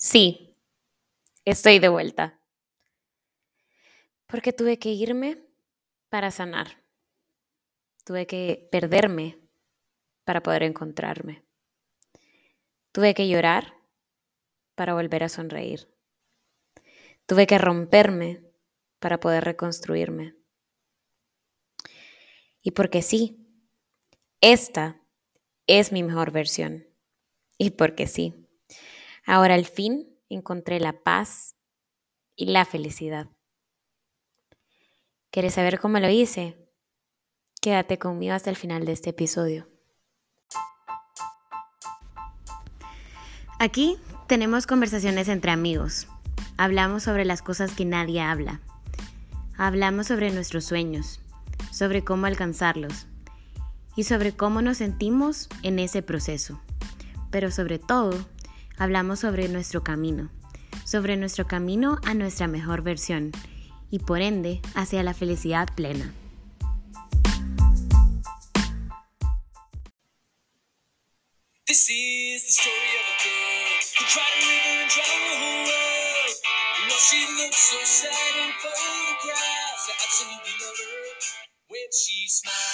Sí, estoy de vuelta, porque tuve que irme para sanar, tuve que perderme para poder encontrarme, tuve que llorar para volver a sonreír, tuve que romperme para poder reconstruirme. Y porque sí, esta es mi mejor versión. Y porque sí, ahora al fin encontré la paz y la felicidad. ¿Quieres saber cómo lo hice? Quédate conmigo hasta el final de este episodio. Aquí tenemos conversaciones entre amigos. Hablamos sobre las cosas que nadie habla. Hablamos sobre nuestros sueños, sobre cómo alcanzarlos y sobre cómo nos sentimos en ese proceso. Pero sobre todo, hablamos sobre nuestro camino a nuestra mejor versión y por ende hacia la felicidad plena. This is the story of a girl who cried a river and drowned the whole world. And while she looks so sad in photographs, I absolutely love her when she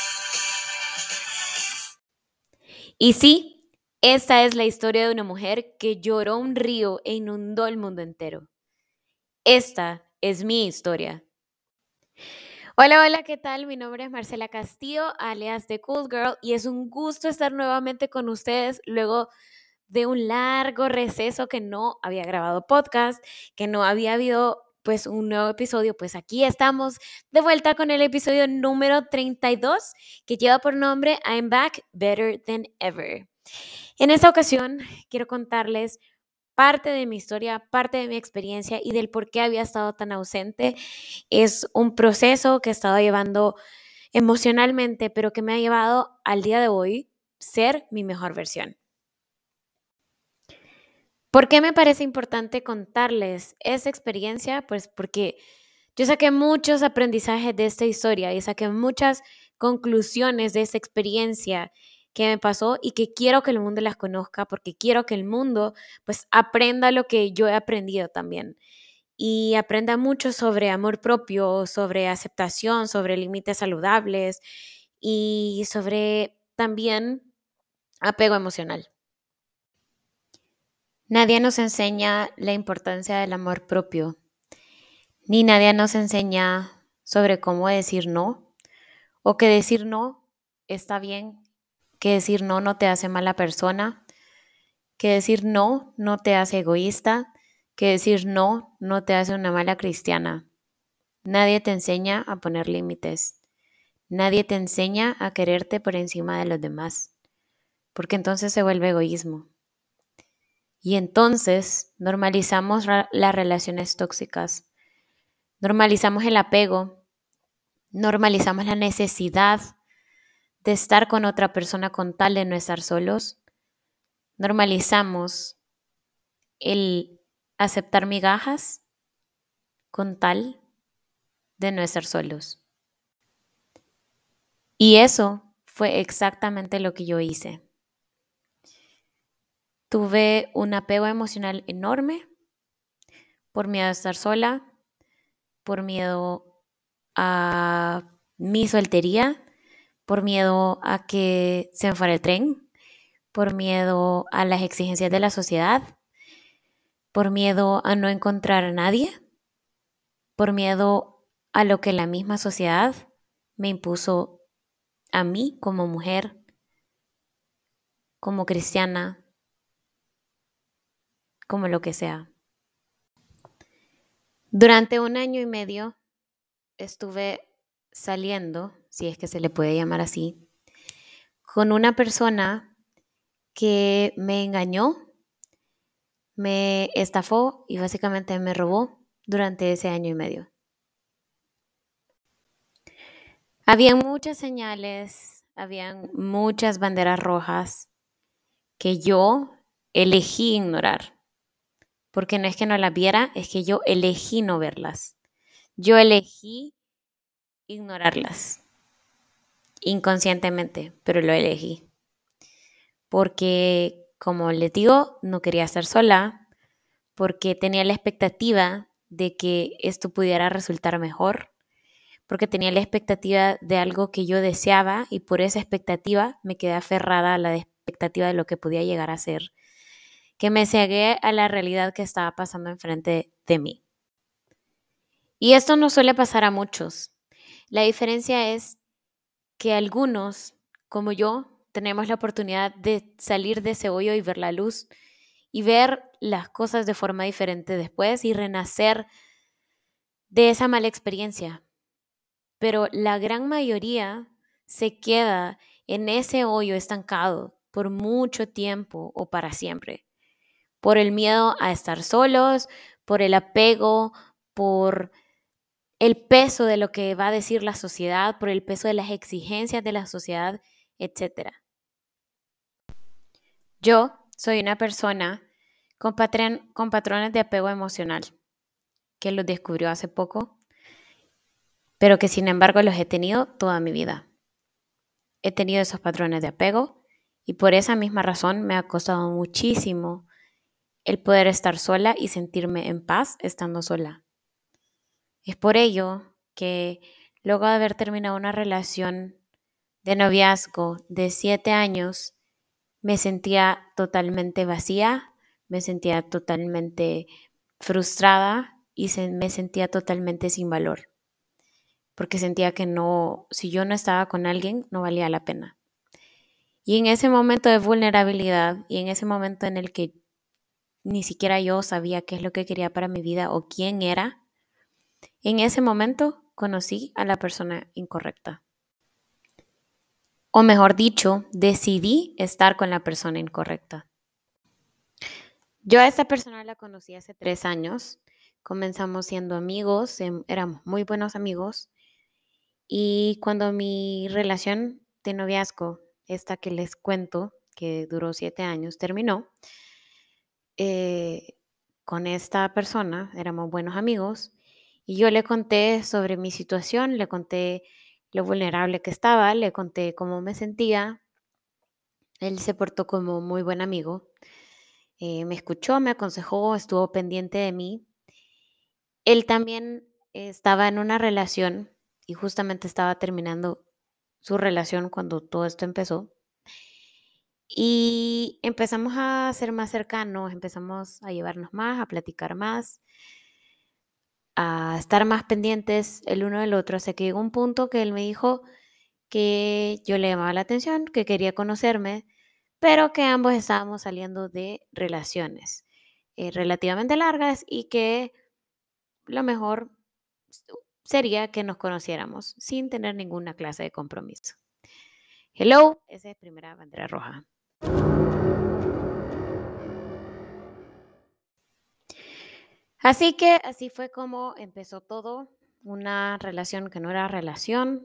smiles. Y sí, esta es la historia de una mujer que lloró un río e inundó el mundo entero. Esta es mi historia. Hola, hola, ¿qué tal? Mi nombre es Marcela Castillo, alias The Cool Girl, y es un gusto estar nuevamente con ustedes luego de un largo receso que no había grabado podcast, que no había habido pues un nuevo episodio. Pues aquí estamos de vuelta con el episodio número 32 que lleva por nombre I'm Back Better Than Ever. En esta ocasión quiero contarles parte de mi historia, parte de mi experiencia y del por qué había estado tan ausente. Es un proceso que he estado llevando emocionalmente, pero que me ha llevado al día de hoy ser mi mejor versión. ¿Por qué me parece importante contarles esa experiencia? Pues porque yo saqué muchos aprendizajes de esta historia y saqué muchas conclusiones de esa experiencia que me pasó y que quiero que el mundo las conozca porque quiero que el mundo pues aprenda lo que yo he aprendido también y aprenda mucho sobre amor propio, sobre aceptación, sobre límites saludables y sobre también apego emocional. Nadie nos enseña la importancia del amor propio, ni nadie nos enseña sobre cómo decir no, o que decir no está bien, que decir no no te hace mala persona, que decir no no te hace egoísta, que decir no no te hace una mala cristiana. Nadie te enseña a poner límites. Nadie te enseña a quererte por encima de los demás, porque entonces se vuelve egoísmo. Y entonces normalizamos las relaciones tóxicas, normalizamos el apego, normalizamos la necesidad de estar con otra persona con tal de no estar solos, normalizamos el aceptar migajas con tal de no estar solos. Y eso fue exactamente lo que yo hice. Tuve un apego emocional enorme por miedo a estar sola, por miedo a mi soltería, por miedo a que se me fuera el tren, por miedo a las exigencias de la sociedad, por miedo a no encontrar a nadie, por miedo a lo que la misma sociedad me impuso a mí como mujer, como cristiana, como lo que sea. Durante 1 año y medio estuve saliendo, si es que se le puede llamar así, con una persona que me engañó, me estafó y básicamente me robó durante ese 1 año y medio. Habían muchas señales, habían muchas banderas rojas que yo elegí ignorar. Porque no es que no las viera, es que yo elegí no verlas. Yo elegí ignorarlas inconscientemente, pero lo elegí. Porque, como les digo, no quería estar sola, porque tenía la expectativa de que esto pudiera resultar mejor, porque tenía la expectativa de algo que yo deseaba y por esa expectativa me quedé aferrada a la expectativa de lo que podía llegar a ser, que me cegué a la realidad que estaba pasando enfrente de mí. Y esto no suele pasar a muchos. La diferencia es que algunos, como yo, tenemos la oportunidad de salir de ese hoyo y ver la luz y ver las cosas de forma diferente después y renacer de esa mala experiencia. Pero la gran mayoría se queda en ese hoyo estancado por mucho tiempo o para siempre, por el miedo a estar solos, por el apego, por el peso de lo que va a decir la sociedad, por el peso de las exigencias de la sociedad, etcétera. Yo soy una persona con patrones de apego emocional, que los descubrió hace poco, pero que sin embargo los he tenido toda mi vida. He tenido esos patrones de apego y por esa misma razón me ha costado muchísimo el poder estar sola y sentirme en paz estando sola. Es por ello que luego de haber terminado una relación de noviazgo de 7 años, me sentía totalmente vacía, me sentía totalmente frustrada y me sentía totalmente sin valor, porque sentía que no, si yo no estaba con alguien, no valía la pena. Y en ese momento de vulnerabilidad y en ese momento en el que ni siquiera yo sabía qué es lo que quería para mi vida o quién era, en ese momento conocí a la persona incorrecta. O mejor dicho, decidí estar con la persona incorrecta. Yo a esta persona la conocí hace 3 años. Comenzamos siendo amigos, éramos muy buenos amigos. Y cuando mi relación de noviazgo, esta que les cuento, que duró 7 años, terminó, eh, con esta persona, éramos buenos amigos, y yo le conté sobre mi situación, le conté lo vulnerable que estaba, le conté cómo me sentía. Él se portó como muy buen amigo, me escuchó, me aconsejó, estuvo pendiente de mí. Él también estaba en una relación y justamente estaba terminando su relación cuando todo esto empezó. Y empezamos a ser más cercanos, empezamos a llevarnos más, a platicar más, a estar más pendientes el uno del otro, hasta que llegó un punto que él me dijo que yo le llamaba la atención, que quería conocerme, pero que ambos estábamos saliendo de relaciones relativamente largas y que lo mejor sería que nos conociéramos sin tener ninguna clase de compromiso. Hello, esa es primera bandera roja. Así que así fue como empezó todo, una relación que no era relación,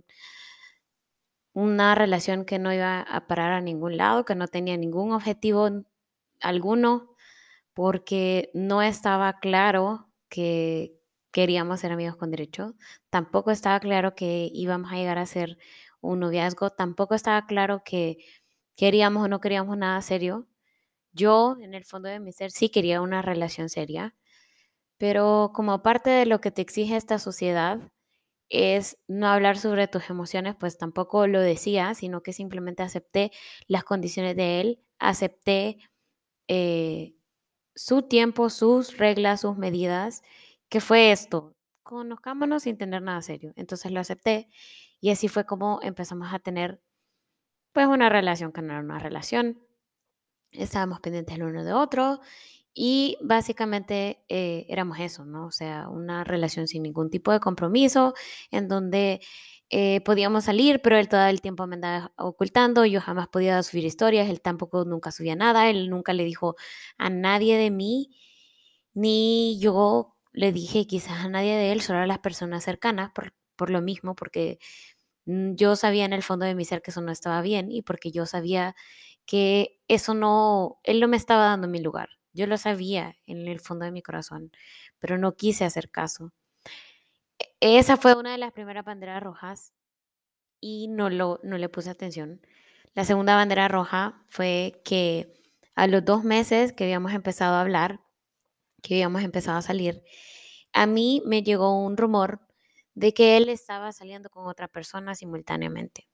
una relación que no iba a parar a ningún lado, que no tenía ningún objetivo alguno, porque no estaba claro que queríamos ser amigos con derecho, tampoco estaba claro que íbamos a llegar a ser un noviazgo, tampoco estaba claro que queríamos o no queríamos nada serio. Yo, en el fondo de mi ser, sí quería una relación seria, pero como parte de lo que te exige esta sociedad es no hablar sobre tus emociones, pues tampoco lo decía, sino que simplemente acepté las condiciones de él, acepté eh, su tiempo, sus reglas, sus medidas, que fue esto, conozcámonos sin tener nada serio. Entonces lo acepté y así fue como empezamos a tener pues una relación que no era una relación. Estábamos pendientes el uno de otro y básicamente éramos eso, ¿no? O sea, una relación sin ningún tipo de compromiso, en donde podíamos salir, pero él todo el tiempo me andaba ocultando, yo jamás podía subir historias, él tampoco nunca subía nada, él nunca le dijo a nadie de mí, ni yo le dije quizás a nadie de él, solo a las personas cercanas, por lo mismo, porque yo sabía en el fondo de mi ser que eso no estaba bien y porque yo sabía que eso no, él no me estaba dando mi lugar. Yo lo sabía en el fondo de mi corazón, pero no quise hacer caso. Esa fue una de las primeras banderas rojas y no le puse atención. La segunda bandera roja fue que a los 2 meses que habíamos empezado a hablar, que habíamos empezado a salir, a mí me llegó un rumor de que él estaba saliendo con otra persona simultáneamente.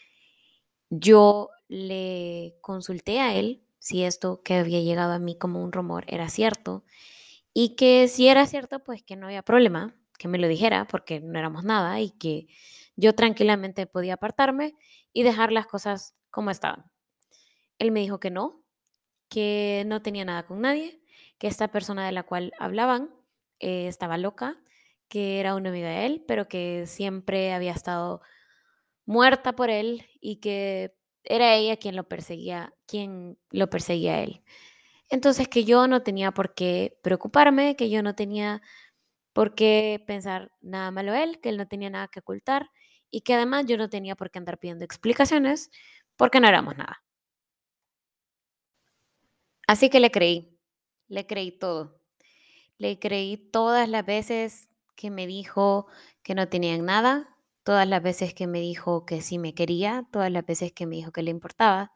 Yo le consulté a él si esto que había llegado a mí como un rumor era cierto y que si era cierto, pues que no había problema, que me lo dijera porque no éramos nada y que yo tranquilamente podía apartarme y dejar las cosas como estaban. Él me dijo que no tenía nada con nadie, que esta persona de la cual hablaban estaba loca, que era una amiga de él, pero que siempre había estado muerta por él y que era ella quien lo perseguía a él. Entonces que yo no tenía por qué preocuparme, que yo no tenía por qué pensar nada malo de él, que él no tenía nada que ocultar y que además yo no tenía por qué andar pidiendo explicaciones porque no éramos nada. Así que le creí todo. Le creí todas las veces que me dijo que no tenían nada, todas las veces que me dijo que sí me quería, todas las veces que me dijo que le importaba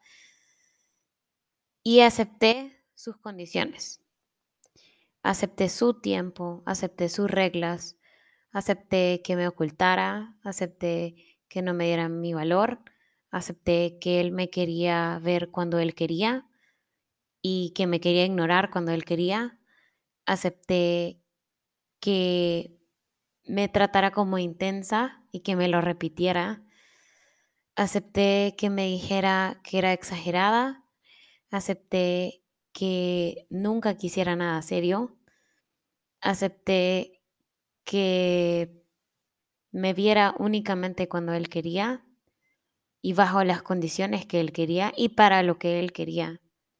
y acepté sus condiciones. Acepté su tiempo, acepté sus reglas, acepté que me ocultara, acepté que no me diera mi valor, acepté que él me quería ver cuando él quería y que me quería ignorar cuando él quería. Acepté que me tratara como intensa y que me lo repitiera. Acepté que me dijera que era exagerada. Acepté que nunca quisiera nada serio. Acepté que me viera únicamente cuando él quería y bajo las condiciones que él quería y para lo que él quería.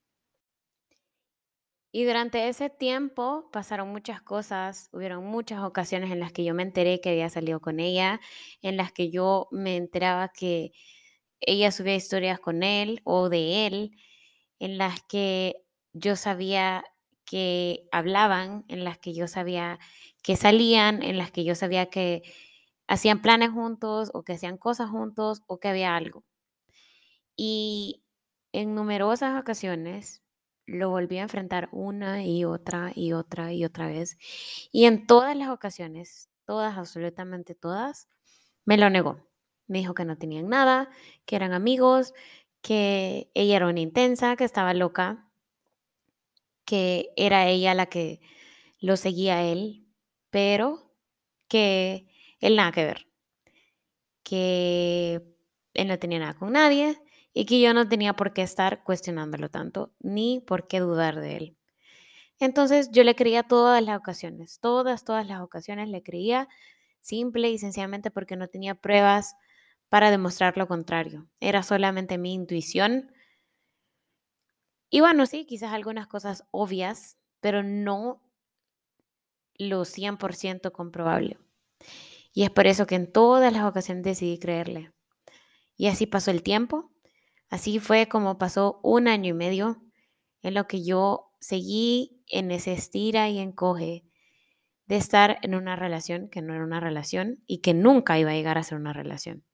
Y durante ese tiempo pasaron muchas cosas, hubieron muchas ocasiones en las que yo me enteré que había salido con ella, en las que yo me enteraba que ella subía historias con él o de él, en las que yo sabía que hablaban, en las que yo sabía que salían, en las que yo sabía que hacían planes juntos o que hacían cosas juntos o que había algo. Y en numerosas ocasiones lo volví a enfrentar una y otra y otra y otra vez. Y en todas las ocasiones, todas, absolutamente todas, me lo negó. Me dijo que no tenían nada, que eran amigos, que ella era una intensa, que estaba loca, que era ella la que lo seguía a él, pero que él nada que ver, que él no tenía nada con nadie y que yo no tenía por qué estar cuestionándolo tanto, ni por qué dudar de él. Entonces yo le creía todas las ocasiones, todas las ocasiones le creía, simple y sencillamente porque no tenía pruebas para demostrar lo contrario. Era solamente mi intuición. Y bueno, sí, quizás algunas cosas obvias, pero no lo 100% comprobable. Y es por eso que en todas las ocasiones decidí creerle. Y así pasó el tiempo. Así fue como pasó un año y medio en lo que yo seguí en ese estira y encoge de estar en una relación que no era una relación y que nunca iba a llegar a ser una relación.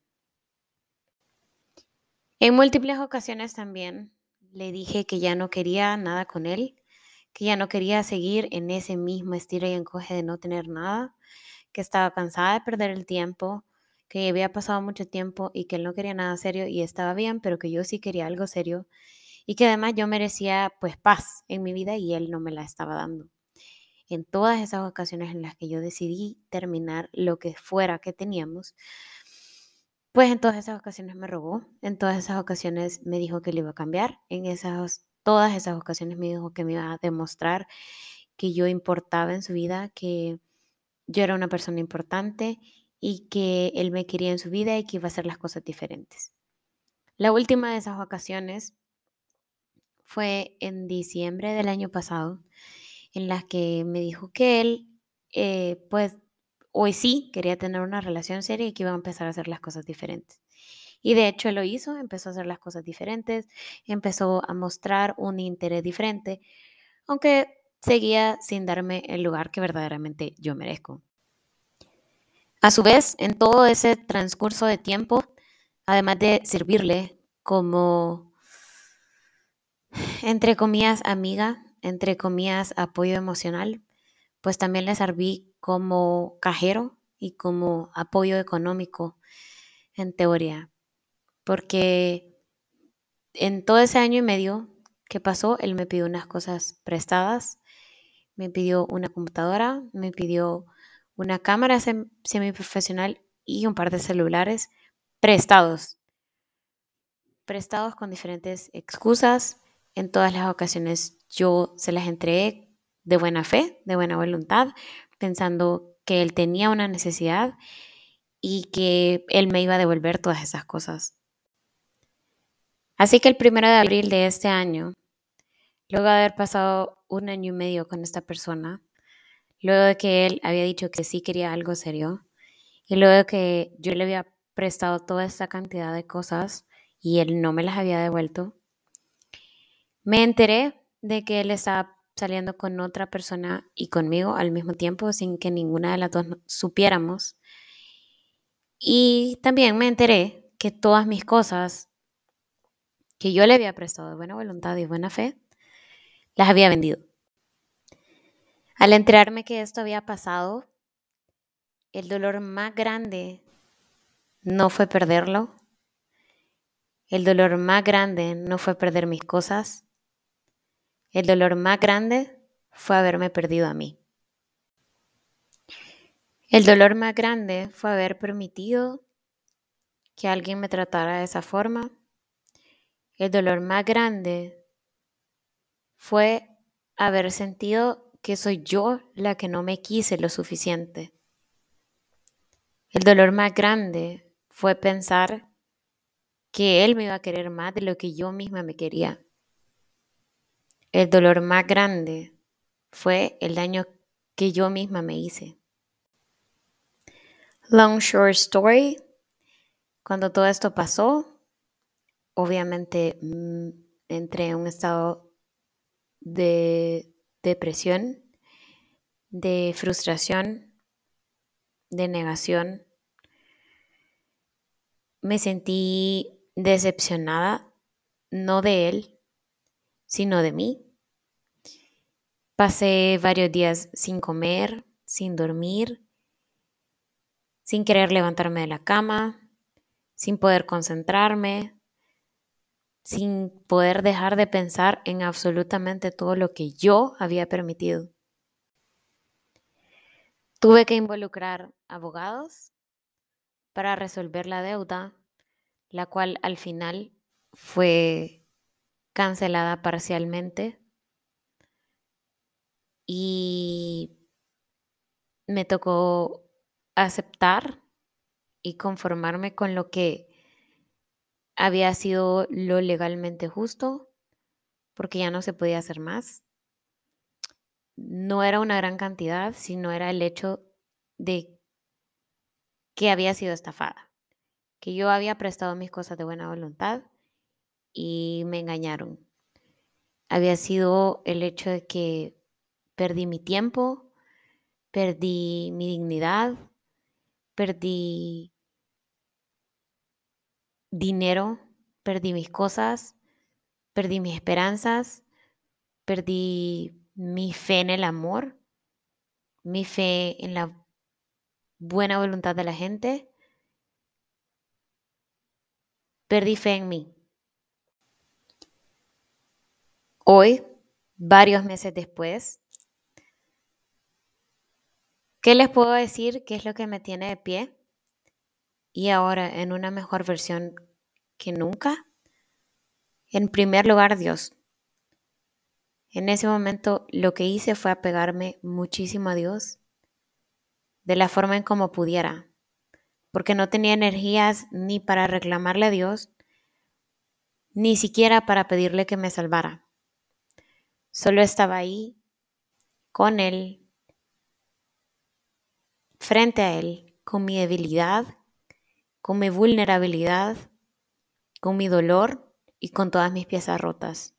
En múltiples ocasiones también le dije que ya no quería nada con él, que ya no quería seguir en ese mismo estira y encoge de no tener nada, que estaba cansada de perder el tiempo, que había pasado mucho tiempo y que él no quería nada serio y estaba bien, pero que yo sí quería algo serio y que además yo merecía pues paz en mi vida y él no me la estaba dando. En todas esas ocasiones en las que yo decidí terminar lo que fuera que teníamos, pues en todas esas ocasiones me rogó, en todas esas ocasiones me dijo que le iba a cambiar, todas esas ocasiones me dijo que me iba a demostrar que yo importaba en su vida, que yo era una persona importante y que él me quería en su vida y que iba a hacer las cosas diferentes. La última de esas ocasiones fue en diciembre del año pasado, en las que me dijo que él, pues, hoy sí quería tener una relación seria y que iba a empezar a hacer las cosas diferentes. Y de hecho lo hizo, empezó a hacer las cosas diferentes, empezó a mostrar un interés diferente, aunque seguía sin darme el lugar que verdaderamente yo merezco. A su vez, en todo ese transcurso de tiempo, además de servirle como, entre comillas, amiga, entre comillas, apoyo emocional, pues también le serví como cajero y como apoyo económico en teoría, porque en todo ese año y medio que pasó, él me pidió unas cosas prestadas, me pidió una computadora, me pidió una cámara semiprofesional y un par de celulares prestados, prestados con diferentes excusas. En todas las ocasiones yo se las entregué de buena fe, de buena voluntad, pensando que él tenía una necesidad y que él me iba a devolver todas esas cosas. Así que el 1 de abril de este año, luego de haber pasado un año y medio con esta persona, luego de que él había dicho que sí quería algo serio, y luego de que yo le había prestado toda esta cantidad de cosas y él no me las había devuelto, me enteré de que él estaba saliendo con otra persona y conmigo al mismo tiempo sin que ninguna de las dos supiéramos. Y también me enteré que todas mis cosas que yo le había prestado de buena voluntad y buena fe, las había vendido. Al enterarme que esto había pasado, el dolor más grande no fue perderlo, el dolor más grande no fue perder mis cosas, el dolor más grande fue haberme perdido a mí. El dolor más grande fue haber permitido que alguien me tratara de esa forma. El dolor más grande fue haber sentido que soy yo la que no me quise lo suficiente. El dolor más grande fue pensar que él me iba a querer más de lo que yo misma me quería. El dolor más grande fue el daño que yo misma me hice. Long short story, cuando todo esto pasó, obviamente entré en un estado de depresión, de frustración, de negación. Me sentí decepcionada, no de él, sino de mí. Pasé varios días sin comer, sin dormir, sin querer levantarme de la cama, sin poder concentrarme, sin poder dejar de pensar en absolutamente todo lo que yo había permitido. Tuve que involucrar abogados para resolver la deuda, la cual al final fue cancelada parcialmente y me tocó aceptar y conformarme con lo que había sido lo legalmente justo, porque ya no se podía hacer más. No era una gran cantidad, sino era el hecho de que había sido estafada, que yo había prestado mis cosas de buena voluntad y me engañaron. Había sido el hecho de que perdí mi tiempo, perdí mi dignidad, perdí dinero, perdí mis cosas, perdí mis esperanzas, perdí mi fe en el amor, mi fe en la buena voluntad de la gente, perdí fe en mí. Hoy, varios meses después, ¿qué les puedo decir? ¿Qué es lo que me tiene de pie? Y ahora en una mejor versión que nunca. En primer lugar, Dios. En ese momento lo que hice fue apegarme muchísimo a Dios de la forma en como pudiera, porque no tenía energías ni para reclamarle a Dios, ni siquiera para pedirle que me salvara. Solo estaba ahí, con Él, frente a Él, con mi debilidad, con mi vulnerabilidad, con mi dolor y con todas mis piezas rotas.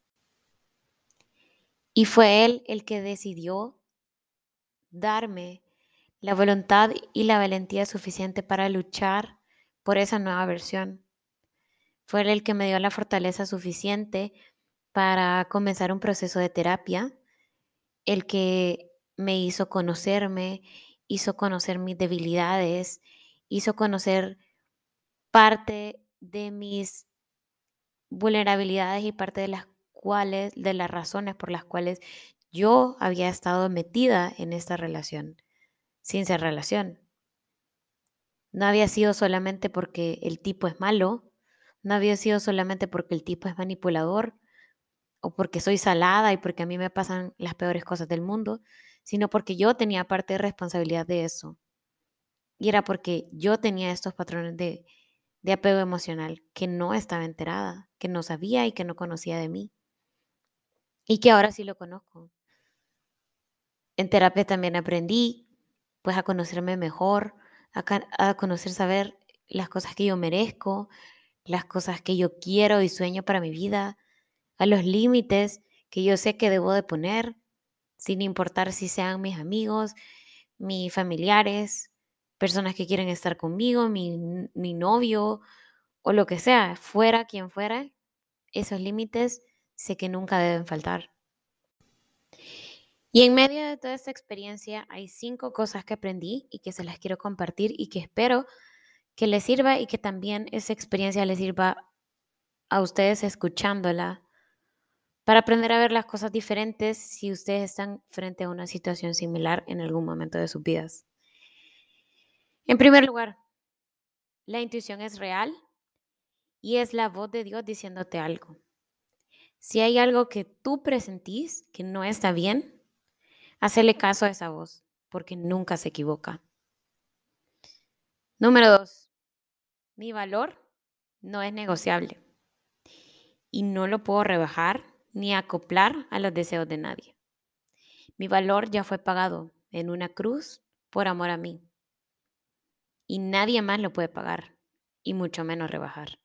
Y fue Él el que decidió darme la voluntad y la valentía suficiente para luchar por esa nueva versión. Fue Él el que me dio la fortaleza suficiente para comenzar un proceso de terapia, el que me hizo conocerme, hizo conocer mis debilidades, hizo conocer parte de mis vulnerabilidades y parte de las razones por las cuales yo había estado metida en esta relación, sin ser relación. No había sido solamente porque el tipo es malo, no había sido solamente porque el tipo es manipulador o porque soy salada y porque a mí me pasan las peores cosas del mundo, sino porque yo tenía parte de responsabilidad de eso. Y era porque yo tenía estos patrones de apego emocional que no estaba enterada, que no sabía y que no conocía de mí. Y que ahora sí lo conozco. En terapia también aprendí pues a conocerme mejor, a conocer, saber las cosas que yo merezco, las cosas que yo quiero y sueño para mi vida, a los límites que yo sé que debo de poner, sin importar si sean mis amigos, mis familiares, personas que quieren estar conmigo, mi novio o lo que sea, fuera quien fuera, esos límites sé que nunca deben faltar. Y en medio de toda esta experiencia hay 5 cosas que aprendí y que se las quiero compartir y que espero que les sirva y que también esa experiencia les sirva a ustedes escuchándola para aprender a ver las cosas diferentes si ustedes están frente a una situación similar en algún momento de sus vidas. En primer lugar, la intuición es real y es la voz de Dios diciéndote algo. Si hay algo que tú presentís que no está bien, hacele caso a esa voz, porque nunca se equivoca. Número 2, mi valor no es negociable y no lo puedo rebajar ni acoplar a los deseos de nadie. Mi valor ya fue pagado en una cruz por amor a mí y nadie más lo puede pagar y mucho menos rebajar.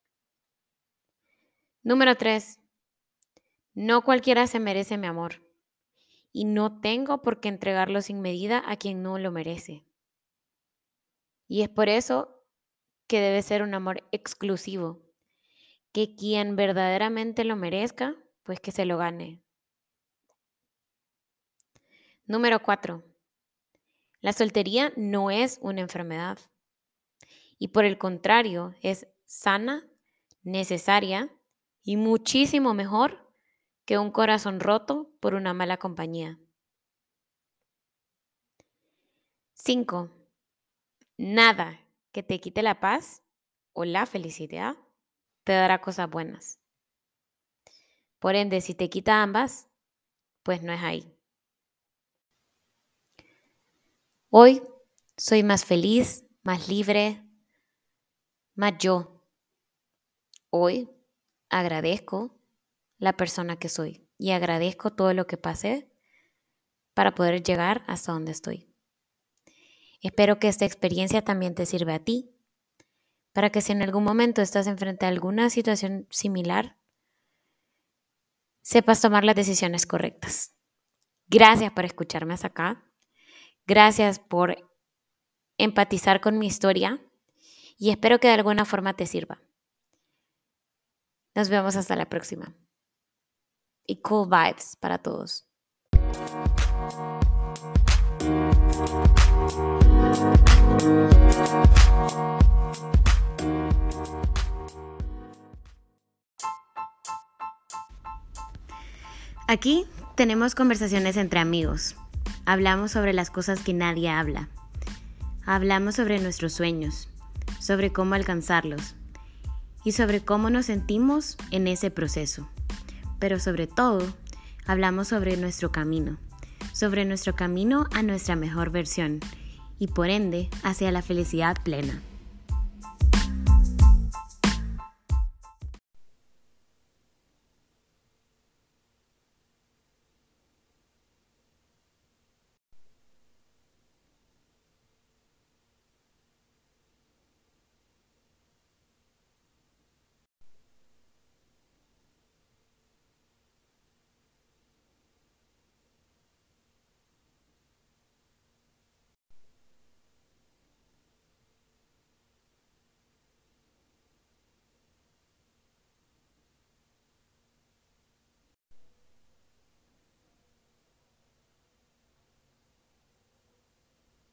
Número 3, no cualquiera se merece mi amor y no tengo por qué entregarlo sin medida a quien no lo merece. Y es por eso que debe ser un amor exclusivo, que quien verdaderamente lo merezca, pues que se lo gane. Número 4, la soltería no es una enfermedad y por el contrario es sana, necesaria y muchísimo mejor que un corazón roto por una mala compañía. 5, nada que te quite la paz o la felicidad te dará cosas buenas. Por ende, si te quita ambas, pues no es ahí. Hoy soy más feliz, más libre, más yo. Hoy agradezco la persona que soy y agradezco todo lo que pasé para poder llegar hasta donde estoy. Espero que esta experiencia también te sirva a ti, para que si en algún momento estás enfrente a alguna situación similar, sepas tomar las decisiones correctas. Gracias por escucharme hasta acá. Gracias por empatizar con mi historia y espero que de alguna forma te sirva. Nos vemos hasta la próxima. Y cool vibes para todos. Aquí tenemos conversaciones entre amigos. Hablamos sobre las cosas que nadie habla. Hablamos sobre nuestros sueños, sobre cómo alcanzarlos y sobre cómo nos sentimos en ese proceso. Pero sobre todo, hablamos sobre nuestro camino a nuestra mejor versión y por ende hacia la felicidad plena.